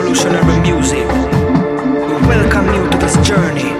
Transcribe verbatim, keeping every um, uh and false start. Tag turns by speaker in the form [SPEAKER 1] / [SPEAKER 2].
[SPEAKER 1] revolutionary music. We welcome you to this journey.